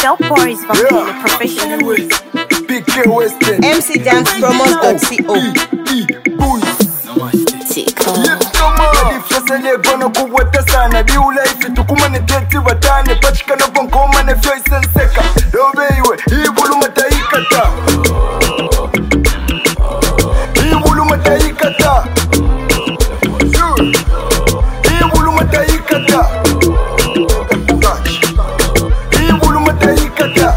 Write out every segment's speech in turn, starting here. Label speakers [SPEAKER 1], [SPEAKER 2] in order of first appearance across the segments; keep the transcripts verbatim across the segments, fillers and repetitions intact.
[SPEAKER 1] Shell Boys Vampire Professional
[SPEAKER 2] P K Western
[SPEAKER 3] M C Dance Promos dot co.
[SPEAKER 2] Sele gono kuwata sana biula ifi tukuma ne tete batane pachika no konkoma ne fyo isenseka dobeiwe ibulu mataikata ibulu mataikata ibulu mataikata ibulu mataikata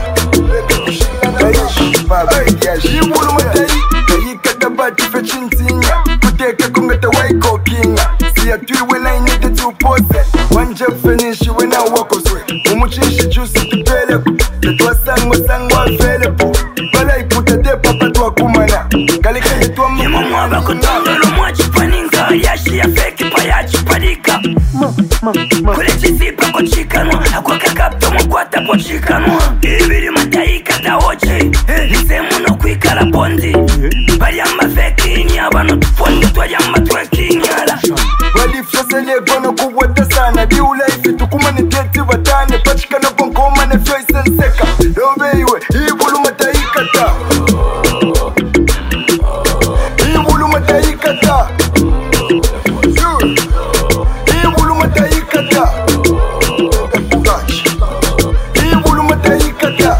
[SPEAKER 2] ibulu mataikata bati fechintinya kuteka kungata waiko kinga I do when I needed to pose it. One job finish when I walk away. Umuchishi juice to pele. The twasang wasang wa fele po. Bala iputa de papa to akumana. Kalika yetu amu.
[SPEAKER 4] Yemo mwaba kutondo lo mwachi paninga. Yashi ya feki pa yachi panika. Kule chisipa kwa chikanwa. Akwa kakapto mkwata po chikanwa. Ibiri mataika ta oche. Nisemu no kuikala bondi. Bariamba feki inyaba no tufondi. Twayamba tweki inyala.
[SPEAKER 2] Sele gono kuwata sana biula ifi tukuma ne tete batane pachika no konkoma ne fyo isenseka dobeiwe ibulu mataikata ibulu mataikata ibulu mataikata ibulu mataikata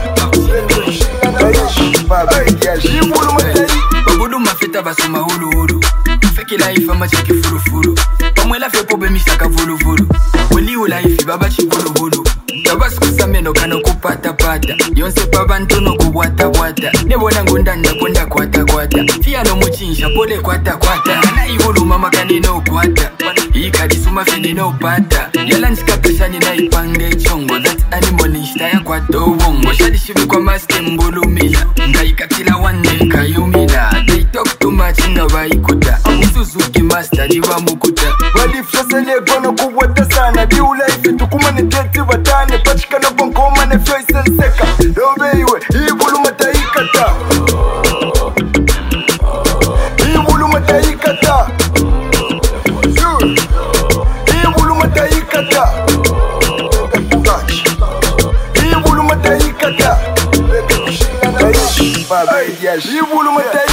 [SPEAKER 2] ibulu mataikata
[SPEAKER 4] babudu mafeta basuma hulu hulu feki life amachiki furu furu Pamwela fe pobe misaka vulu vulu Wili ula ifi baba chi vulu vulu Tabas kusameno kano kupata pata Yonse pabantu no kubwata bwata Nebona ngundanda konda kwata kwata Fia no muchinsha pole kwata kwata Ana ihulu mama kani no kwata Ika disuma fini no pata Yala nsikapeshani na ipange chongo That animal nishta ya kwa towongo Shadi shivi kwa maske mbulu mila Nga ikatila wande kayumila They talk too much nga baikuta Suzuki master diva mukuta
[SPEAKER 2] Walifya sele gono kuwata sana biula ifi tukuma ne tete batane pachika no konkoma ne fyo isenseka dobeiwe ibulu mataikata ibulu mataikata ibulu mataikata ibulu mataikata ibulu mataikata